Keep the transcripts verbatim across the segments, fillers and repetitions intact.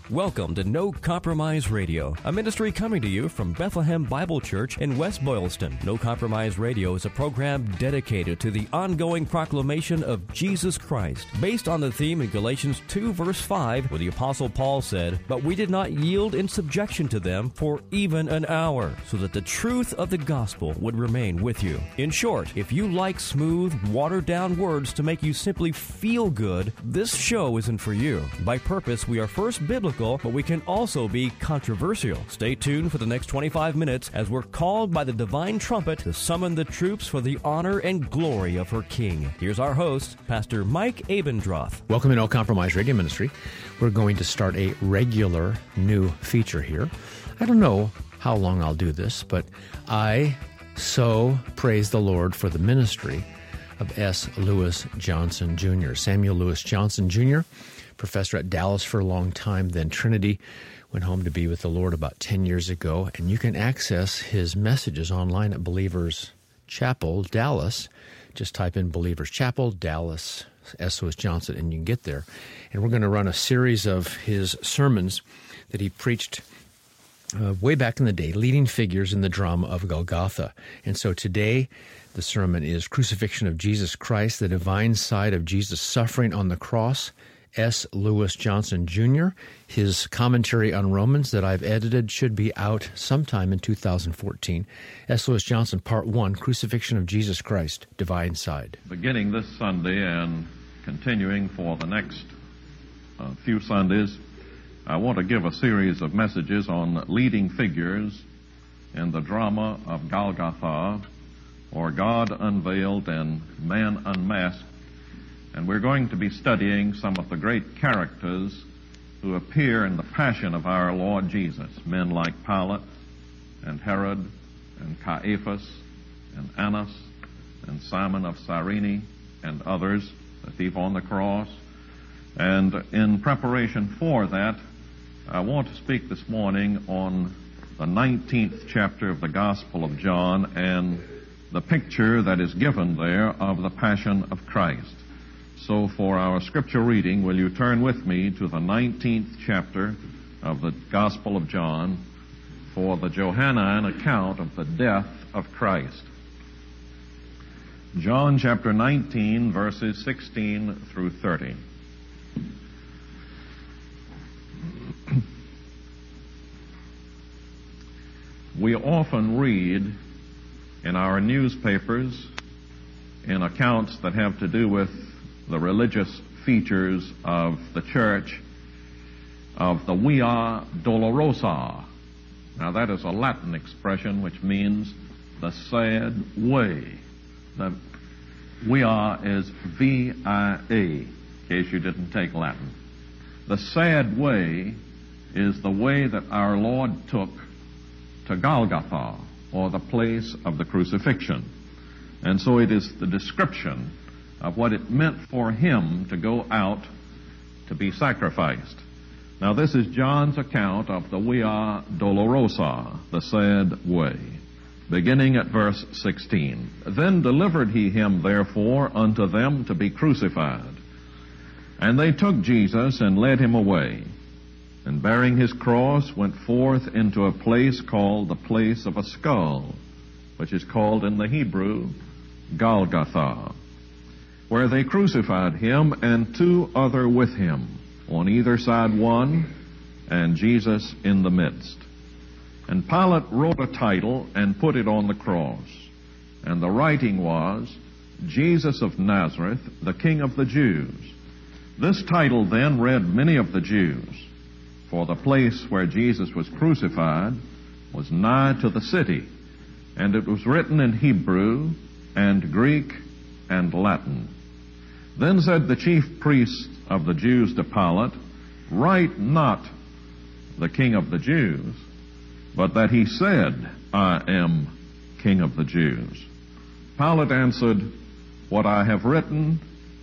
Welcome to No Compromise Radio, a ministry coming to you from Bethlehem Bible Church in West Boylston. No Compromise Radio is a program dedicated to the ongoing proclamation of Jesus Christ, based on the theme in Galatians two, verse five, where the Apostle Paul said, "But we did not yield in subjection to them for even an hour, so that the truth of the gospel would remain with you." In short, if you like smooth, watered-down words to make you simply feel good, this show isn't for you. By purpose, we are first biblical, but we can also be controversial. Stay tuned for the next twenty-five minutes as we're called by the divine trumpet to summon the troops for the honor and glory of her King. Here's our host, Pastor Mike Abendroth. Welcome to No Compromise Radio Ministry. We're going to start a regular new feature here. I don't know how long I'll do this, but I so praise the Lord for the ministry of S. Lewis Johnson Junior Samuel Lewis Johnson Junior, professor at Dallas for a long time, then Trinity, went home to be with the Lord about ten years ago, and you can access his messages online at Believers Chapel, Dallas. Just type in Believers Chapel, Dallas, S. Lewis Johnson, and you can get there. And we're going to run a series of his sermons that he preached uh, way back in the day, leading figures in the drama of Golgotha. And so today, the sermon is Crucifixion of Jesus Christ, the divine side of Jesus' suffering on the cross. S. Lewis Johnson Junior His commentary on Romans that I've edited should be out sometime in two thousand fourteen. S. Lewis Johnson, Part one, Crucifixion of Jesus Christ, Divine Side. Beginning this Sunday and continuing for the next uh, few Sundays, I want to give a series of messages on leading figures in the drama of Golgotha, or God Unveiled and Man Unmasked. And we're going to be studying some of the great characters who appear in the passion of our Lord Jesus. Men like Pilate and Herod and Caiaphas and Annas and Simon of Cyrene and others, the thief on the cross. And in preparation for that, I want to speak this morning on the nineteenth chapter of the Gospel of John and the picture that is given there of the Passion of Christ. So for our scripture reading, will you turn with me to the nineteenth chapter of the Gospel of John for the Johannine account of the death of Christ. John chapter nineteen, verses sixteen through thirty. We often read in our newspapers in accounts that have to do with the religious features of the church of the Via Dolorosa. Now that is a Latin expression which means the sad way. The Via is V I A, in case you didn't take Latin. The sad way is the way that our Lord took to Golgotha, or the place of the crucifixion. And so it is the description of what it meant for him to go out to be sacrificed. Now this is John's account of the Via Dolorosa, the sad way, beginning at verse sixteen. Then delivered he him therefore unto them to be crucified. And they took Jesus and led him away, and bearing his cross went forth into a place called the place of a skull, which is called in the Hebrew Golgotha, where they crucified him and two other with him, on either side one, and Jesus in the midst. And Pilate wrote a title and put it on the cross, and the writing was, Jesus of Nazareth, the King of the Jews. This title then read many of the Jews, for the place where Jesus was crucified was nigh to the city, and it was written in Hebrew and Greek and Latin. Then said the chief priests of the Jews to Pilate, Write not the King of the Jews, but that he said, I am King of the Jews. Pilate answered, What I have written,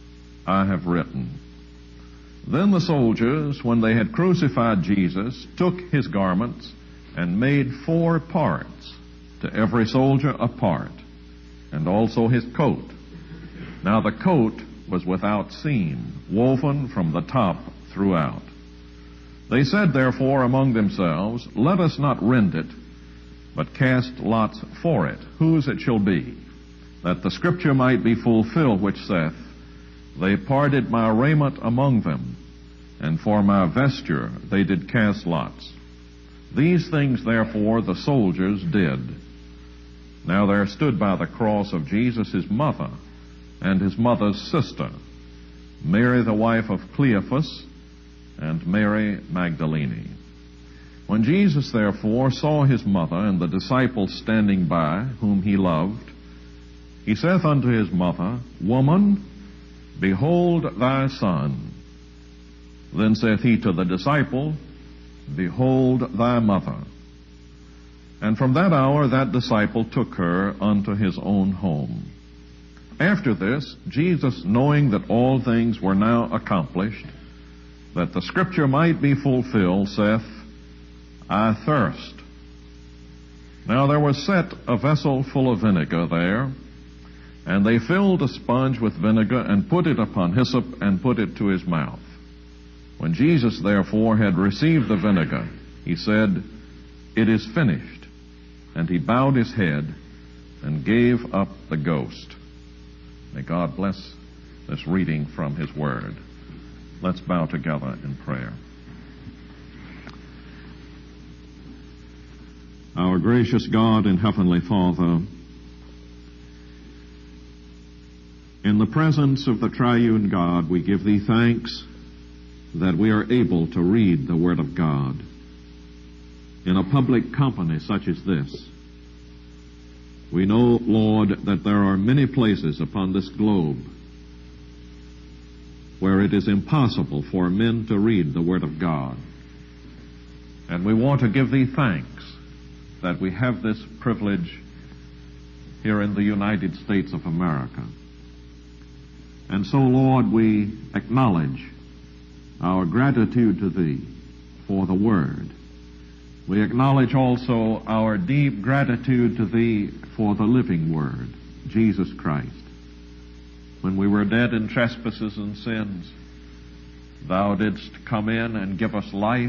I have written. Then the soldiers, when they had crucified Jesus, took his garments and made four parts, to every soldier a part, and also his coat. Now the coat was without seam, woven from the top throughout. They said, therefore, among themselves, Let us not rend it, but cast lots for it, whose it shall be, that the scripture might be fulfilled, which saith, They parted my raiment among them, and for my vesture they did cast lots. These things, therefore, the soldiers did. Now there stood by the cross of Jesus his mother, and his mother's sister, Mary the wife of Cleophas, and Mary Magdalene. When Jesus, therefore, saw his mother and the disciples standing by, whom he loved, he saith unto his mother, Woman, behold thy son. Then saith he to the disciple, Behold thy mother. And from that hour that disciple took her unto his own home. After this, Jesus, knowing that all things were now accomplished, that the scripture might be fulfilled, saith, I thirst. Now there was set a vessel full of vinegar there, and they filled a sponge with vinegar, and put it upon hyssop, and put it to his mouth. When Jesus therefore had received the vinegar, he said, It is finished. And he bowed his head, and gave up the ghost. May God bless this reading from his word. Let's bow together in prayer. Our gracious God and Heavenly Father, in the presence of the triune God, we give thee thanks that we are able to read the Word of God in a public company such as this. We know, Lord, that there are many places upon this globe where it is impossible for men to read the Word of God. And we want to give thee thanks that we have this privilege here in the United States of America. And so, Lord, we acknowledge our gratitude to thee for the Word. We acknowledge also our deep gratitude to thee for the living Word, Jesus Christ. When we were dead in trespasses and sins, thou didst come in and give us life,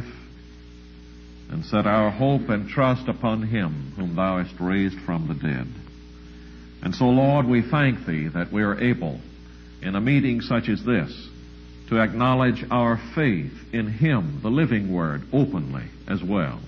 and set our hope and trust upon him whom thou hast raised from the dead. And so, Lord, we thank thee that we are able, in a meeting such as this, to acknowledge our faith in him, the living Word, openly as well.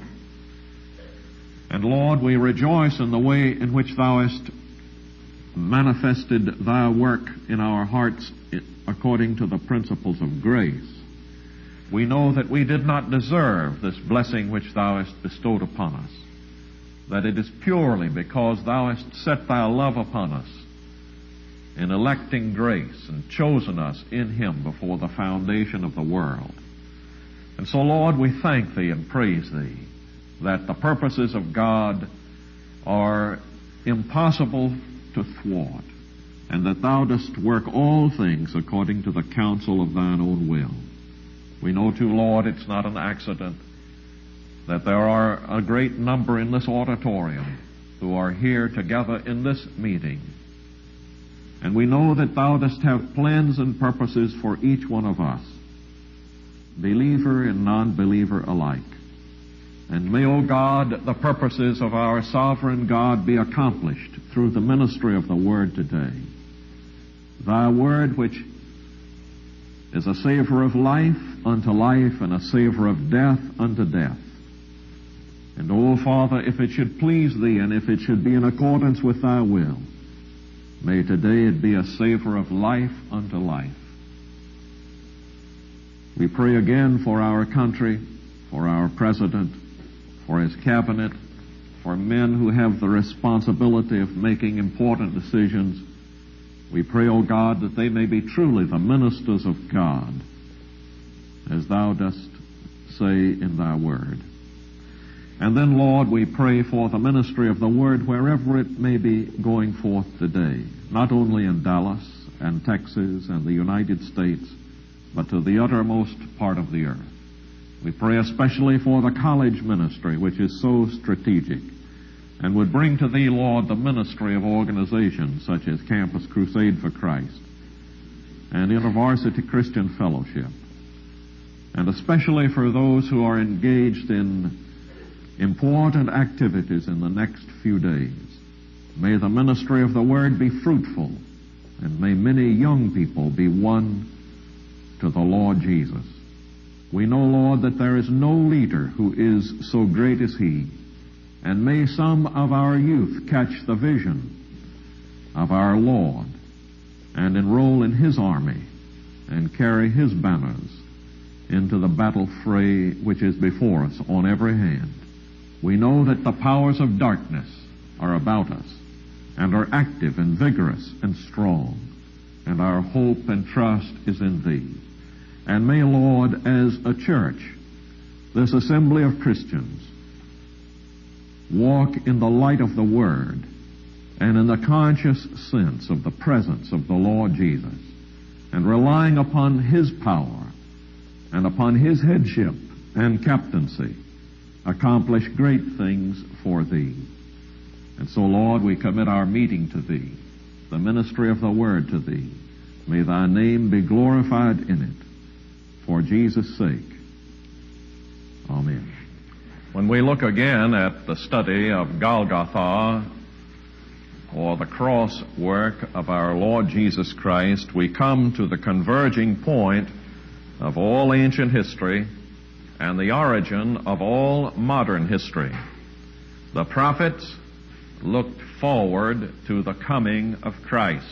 And Lord, we rejoice in the way in which thou hast manifested thy work in our hearts according to the principles of grace. We know that we did not deserve this blessing which thou hast bestowed upon us, that it is purely because thou hast set thy love upon us in electing grace and chosen us in him before the foundation of the world. And so, Lord, we thank thee and praise thee that the purposes of God are impossible to thwart, and that thou dost work all things according to the counsel of thine own will. We know, too, Lord, it's not an accident that there are a great number in this auditorium who are here together in this meeting. And we know that thou dost have plans and purposes for each one of us, believer and non-believer alike. And may, O God, the purposes of our sovereign God be accomplished through the ministry of the Word today. Thy Word, which is a savor of life unto life and a savor of death unto death. And, O Father, if it should please thee and if it should be in accordance with thy will, may today it be a savor of life unto life. We pray again for our country, for our president, for his cabinet, for men who have the responsibility of making important decisions. We pray, O God, that they may be truly the ministers of God, as thou dost say in thy word. And then, Lord, we pray for the ministry of the Word wherever it may be going forth today, not only in Dallas and Texas and the United States, but to the uttermost part of the earth. We pray especially for the college ministry, which is so strategic, and would bring to thee, Lord, the ministry of organizations such as Campus Crusade for Christ and InterVarsity Christian Fellowship and especially for those who are engaged in important activities in the next few days. May the ministry of the Word be fruitful, and may many young people be won to the Lord Jesus. We know, Lord, that there is no leader who is so great as He, and may some of our youth catch the vision of our Lord and enroll in His army and carry His banners into the battle fray which is before us on every hand. We know that the powers of darkness are about us and are active and vigorous and strong, and our hope and trust is in Thee. And may, Lord, as a church, this assembly of Christians, walk in the light of the Word and in the conscious sense of the presence of the Lord Jesus, and relying upon His power and upon His headship and captaincy, accomplish great things for Thee. And so, Lord, we commit our meeting to Thee, the ministry of the Word to Thee. May Thy name be glorified in it, for Jesus' sake. Amen. When we look again at the study of Golgotha, or the cross work of our Lord Jesus Christ, we come to the converging point of all ancient history and the origin of all modern history. The prophets looked forward to the coming of Christ.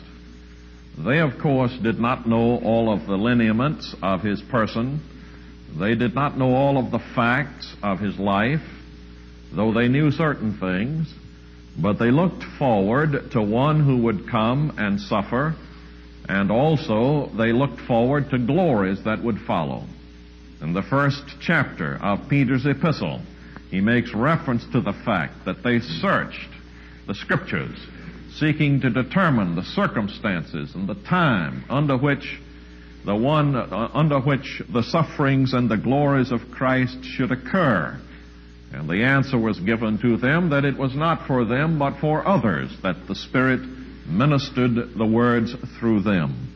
They, of course, did not know all of the lineaments of His person. They did not know all of the facts of His life, though they knew certain things. But they looked forward to one who would come and suffer, and also they looked forward to glories that would follow. In the first chapter of Peter's epistle, he makes reference to the fact that they searched the Scriptures, seeking to determine the circumstances and the time under which the one uh, under which the sufferings and the glories of Christ should occur. And the answer was given to them that it was not for them but for others that the Spirit ministered the words through them.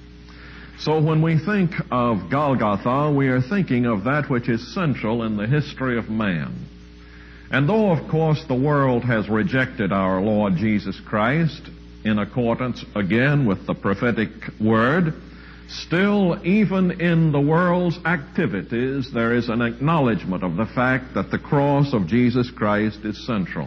So when we think of Golgotha, we are thinking of that which is central in the history of man. And though, of course, the world has rejected our Lord Jesus Christ in accordance again with the prophetic word, still, even in the world's activities, there is an acknowledgement of the fact that the cross of Jesus Christ is central.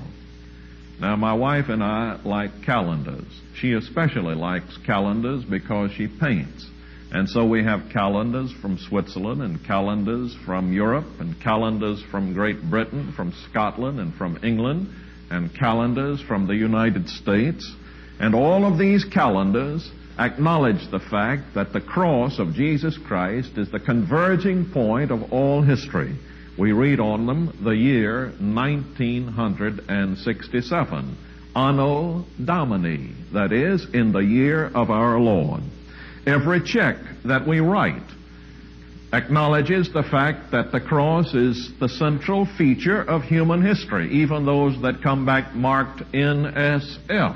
Now, my wife and I like calendars. She especially likes calendars because she paints. And so we have calendars from Switzerland and calendars from Europe and calendars from Great Britain, from Scotland and from England, and calendars from the United States. And all of these calendars acknowledge the fact that the cross of Jesus Christ is the converging point of all history. We read on them the year nineteen sixty-seven, Anno Domini, that is, in the year of our Lord. Every check that we write acknowledges the fact that the cross is the central feature of human history, even those that come back marked N S F.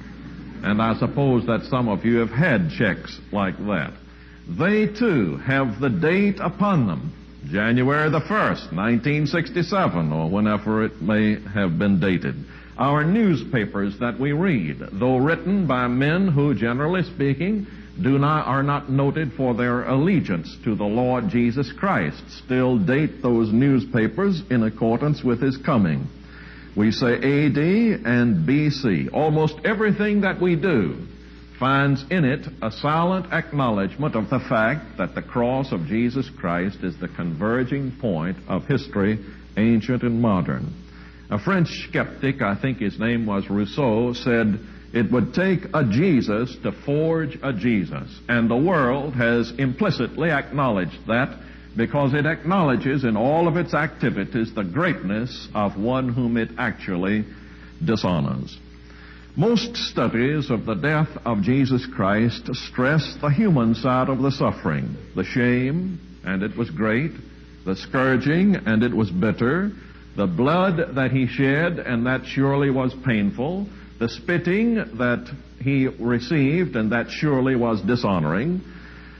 And I suppose that some of you have had checks like that. They, too, have the date upon them, January the first, nineteen sixty-seven, or whenever it may have been dated. Our newspapers that we read, though written by men who, generally speaking, do not, are not noted for their allegiance to the Lord Jesus Christ, still date those newspapers in accordance with His coming. We say A D and B C. Almost everything that we do finds in it a silent acknowledgement of the fact that the cross of Jesus Christ is the converging point of history, ancient and modern. A French skeptic, I think his name was Rousseau, said, "It would take a Jesus to forge a Jesus." And the world has implicitly acknowledged that, because it acknowledges in all of its activities the greatness of one whom it actually dishonors. Most studies of the death of Jesus Christ stress the human side of the suffering, the shame, and it was great, the scourging, and it was bitter, the blood that He shed, and that surely was painful, the spitting that He received, and that surely was dishonoring,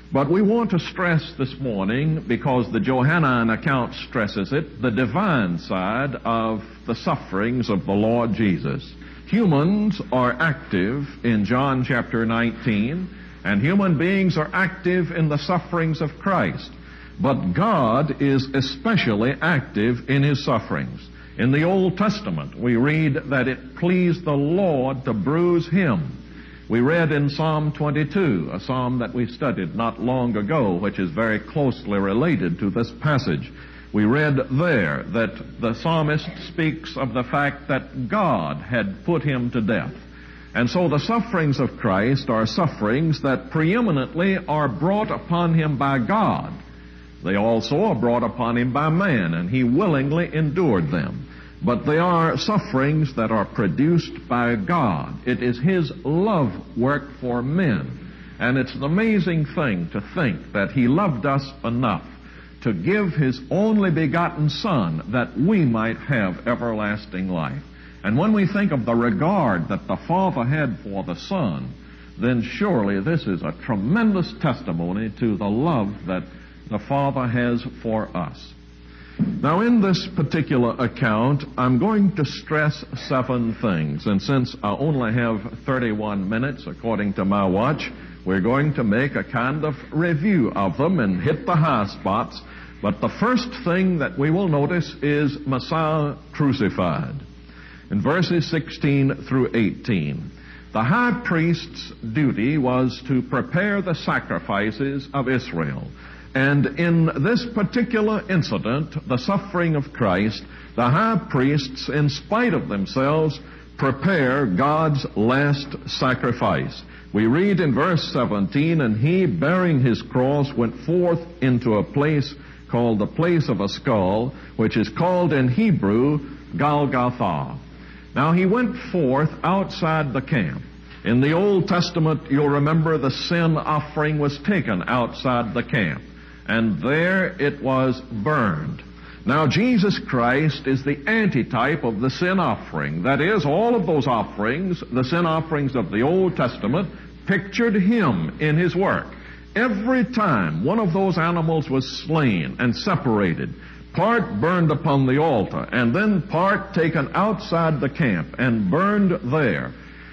But we want to stress this morning, because the Johannine account stresses it, the divine side of the sufferings of the Lord Jesus. Humans are active in John chapter nineteen, and human beings are active in the sufferings of Christ. But God is especially active in His sufferings. In the Old Testament, we read that it pleased the Lord to bruise Him. We read in Psalm twenty-two, a psalm that we studied not long ago, which is very closely related to this passage. We read there that the psalmist speaks of the fact that God had put Him to death. And so the sufferings of Christ are sufferings that preeminently are brought upon Him by God. They also are brought upon Him by man, and He willingly endured them. But they are sufferings that are produced by God. It is His love work for men. And it's an amazing thing to think that He loved us enough to give His only begotten Son that we might have everlasting life. And when we think of the regard that the Father had for the Son, then surely this is a tremendous testimony to the love that the Father has for us. Now, in this particular account, I'm going to stress seven things. And since I only have thirty-one minutes, according to my watch, we're going to make a kind of review of them and hit the high spots. But the first thing that we will notice is Messiah crucified. In verses sixteen through eighteen, the high priest's duty was to prepare the sacrifices of Israel. And in this particular incident, the suffering of Christ, the high priests, in spite of themselves, prepare God's last sacrifice. We read in verse seventeen, and he, bearing his cross, went forth into a place called the place of a skull, which is called in Hebrew Golgotha. Now he went forth outside the camp. In the Old Testament, you'll remember the sin offering was taken outside the camp, and there it was burned. Now Jesus Christ is the antitype of the sin offering. That is, all of those offerings, the sin offerings of the Old Testament, pictured Him in His work. Every time one of those animals was slain and separated, part burned upon the altar, and then part taken outside the camp and burned there.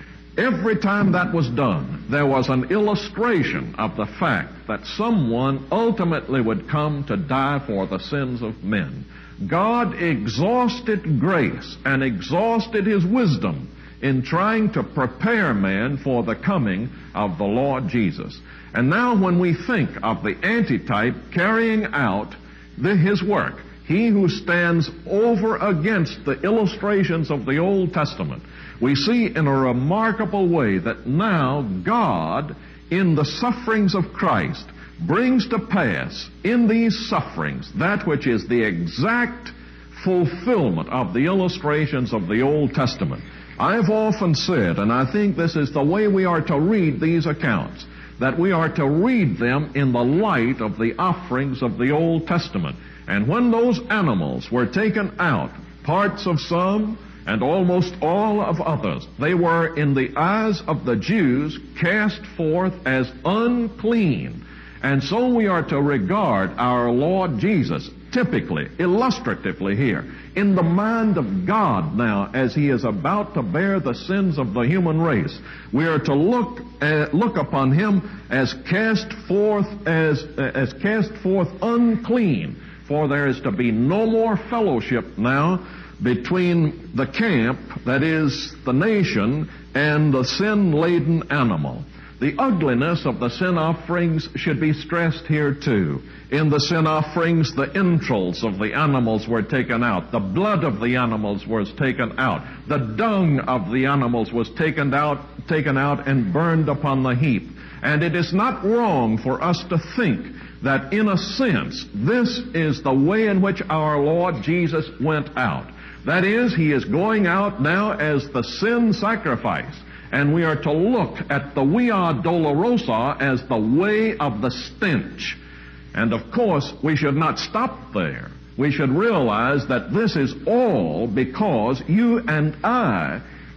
Every time that was done, there was an illustration of the fact that someone ultimately would come to die for the sins of men. God exhausted grace and exhausted His wisdom in trying to prepare man for the coming of the Lord Jesus. And now when we think of the antitype carrying out the, His work, He who stands over against the illustrations of the Old Testament, we see in a remarkable way that now God, in the sufferings of Christ, brings to pass in these sufferings that which is the exact fulfillment of the illustrations of the Old Testament. I've often said, and I think this is the way we are to read these accounts, that we are to read them in the light of the offerings of the Old Testament. And when those animals were taken out, parts of some and almost all of others, they were in the eyes of the Jews cast forth as unclean. And so we are to regard our Lord Jesus, typically, illustratively here, in the mind of God now, as He is about to bear the sins of the human race. We are to look uh, look upon Him as cast forth as uh, as cast forth unclean, for there is to be no more fellowship now between the camp, that is, the nation, and the sin-laden animal. The ugliness of the sin offerings should be stressed here too. In the sin offerings, the entrails of the animals were taken out. The blood of the animals was taken out. The dung of the animals was taken out, taken out and burned upon the heap. And it is not wrong for us to think that in a sense, this is the way in which our Lord Jesus went out. That is, He is going out now as the sin sacrifice. And we are to look at the Via Dolorosa as the way of the stench. And of course, we should not stop there. We should realize that this is all because you and I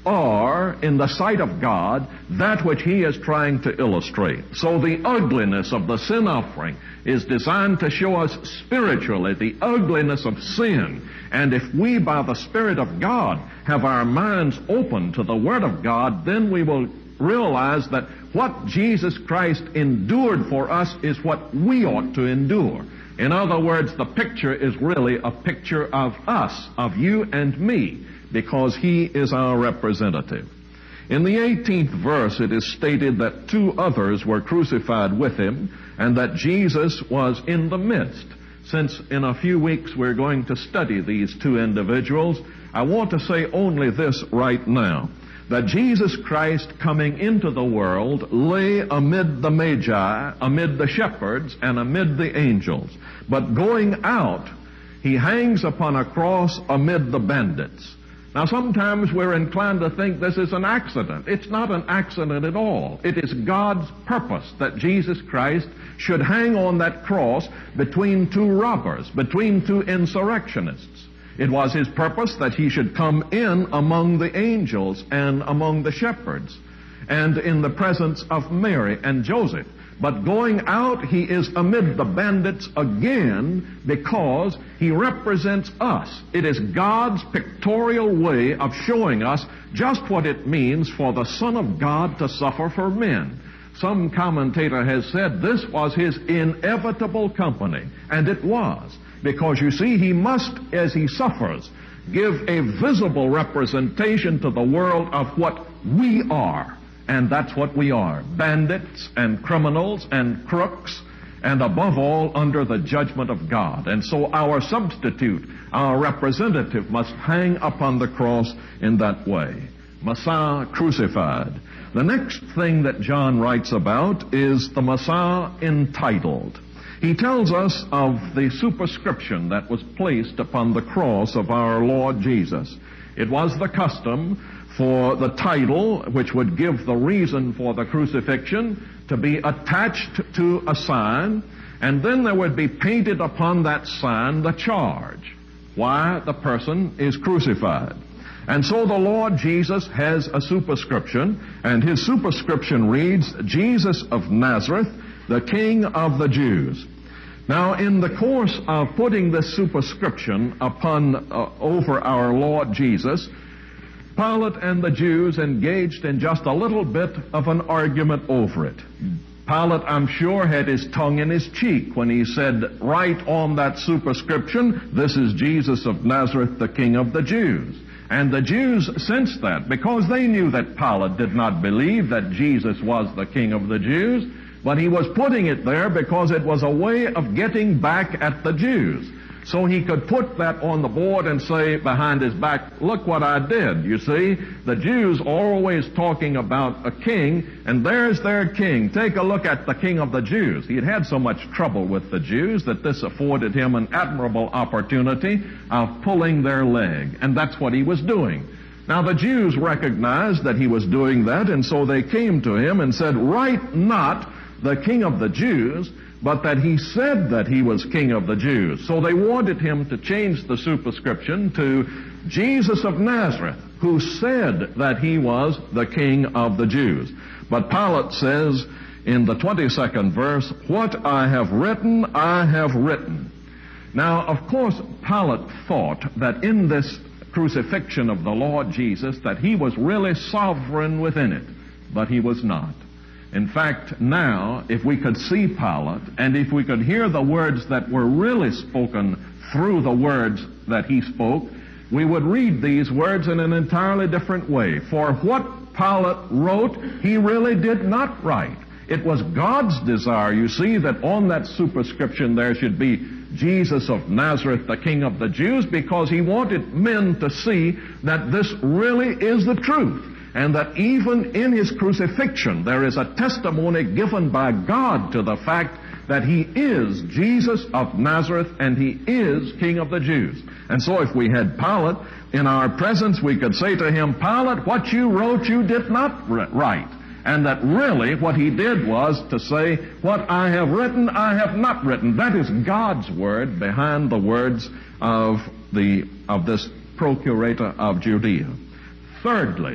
are, in the sight of God, that which he is trying to illustrate. So the ugliness of the sin offering is designed to show us spiritually the ugliness of sin. And if we, by the Spirit of God, have our minds open to the Word of God, then we will realize that what Jesus Christ endured for us is what we ought to endure. In other words, the picture is really a picture of us, of you and me, because he is our representative. In the eighteenth verse, it is stated that two others were crucified with him, and that Jesus was in the midst. Since in a few weeks we're going to study these two individuals, I want to say only this right now, that Jesus Christ coming into the world lay amid the Magi, amid the shepherds, and amid the angels. But going out, he hangs upon a cross amid the bandits. Now, sometimes we're inclined to think this is an accident. It's not an accident at all. It is God's purpose that Jesus Christ should hang on that cross between two robbers, between two insurrectionists. It was his purpose that he should come in among the angels and among the shepherds and in the presence of Mary and Joseph. But going out, he is amid the bandits again because he represents us. It is God's pictorial way of showing us just what it means for the Son of God to suffer for men. Some commentator has said this was his inevitable company, and it was. Because you see, he must, as he suffers, give a visible representation to the world of what we are. And that's what we are. Bandits and criminals and crooks, and above all, under the judgment of God. And so our substitute, our representative, must hang upon the cross in that way. Messiah crucified. The next thing that John writes about is the Messiah entitled. He tells us of the superscription that was placed upon the cross of our Lord Jesus. It was the custom for the title, which would give the reason for the crucifixion, to be attached to a sign, and then there would be painted upon that sign the charge, why the person is crucified. And so the Lord Jesus has a superscription, and his superscription reads, Jesus of Nazareth, the King of the Jews. Now, in the course of putting this superscription upon uh, over our Lord Jesus, Pilate and the Jews engaged in just a little bit of an argument over it. Pilate, I'm sure, had his tongue in his cheek when he said, right on that superscription, this is Jesus of Nazareth, the King of the Jews. And the Jews sensed that because they knew that Pilate did not believe that Jesus was the King of the Jews, but he was putting it there because it was a way of getting back at the Jews. So he could put that on the board and say behind his back, look what I did. You see, the Jews are always talking about a king, and there's their king. Take a look at the King of the Jews. He had had so much trouble with the Jews that this afforded him an admirable opportunity of pulling their leg, and that's what he was doing. Now the Jews recognized that he was doing that, and so they came to him and said, write not the King of the Jews, but that he said that he was King of the Jews. So they wanted him to change the superscription to Jesus of Nazareth, who said that he was the King of the Jews. But Pilate says in the twenty-second verse, what I have written, I have written. Now, of course, Pilate thought that in this crucifixion of the Lord Jesus that he was really sovereign within it, but he was not. In fact, now, if we could see Pilate, and if we could hear the words that were really spoken through the words that he spoke, we would read these words in an entirely different way. For what Pilate wrote, he really did not write. It was God's desire, you see, that on that superscription there should be Jesus of Nazareth, the King of the Jews, because he wanted men to see that this really is the truth. And that even in his crucifixion, there is a testimony given by God to the fact that he is Jesus of Nazareth and he is King of the Jews. And so if we had Pilate in our presence, we could say to him, Pilate, what you wrote you did not write. And that really what he did was to say, what I have written, I have not written. That is God's word behind the words of, the, of this procurator of Judea. Thirdly,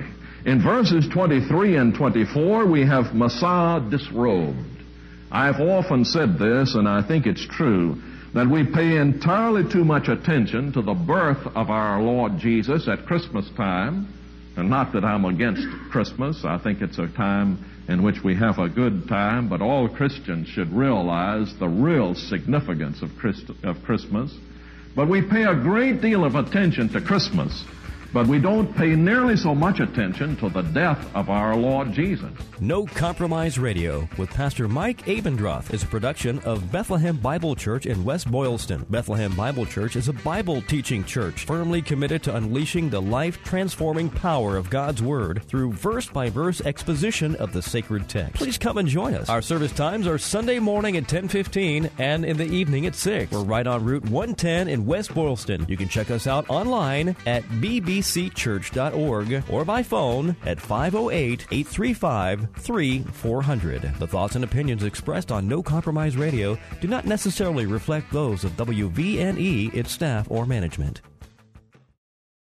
In verses twenty-three and twenty-four, we have Messiah disrobed. I've often said this, and I think it's true, that we pay entirely too much attention to the birth of our Lord Jesus at Christmas time. And not that I'm against Christmas. I think it's a time in which we have a good time, but all Christians should realize the real significance of, Christ- of Christmas. But we pay a great deal of attention to Christmas, but we don't pay nearly so much attention to the death of our Lord Jesus. No Compromise Radio with Pastor Mike Abendroth is a production of Bethlehem Bible Church in West Boylston. Bethlehem Bible Church is a Bible-teaching church firmly committed to unleashing the life-transforming power of God's Word through verse-by-verse exposition of the sacred text. Please come and join us. Our service times are Sunday morning at ten fifteen and in the evening at six. We're right on Route one ten in West Boylston. You can check us out online at b b c church dot org or by phone at five oh eight, eight three five, three four zero zero. The thoughts and opinions expressed on No Compromise Radio do not necessarily reflect those of W V N E, its staff, or management.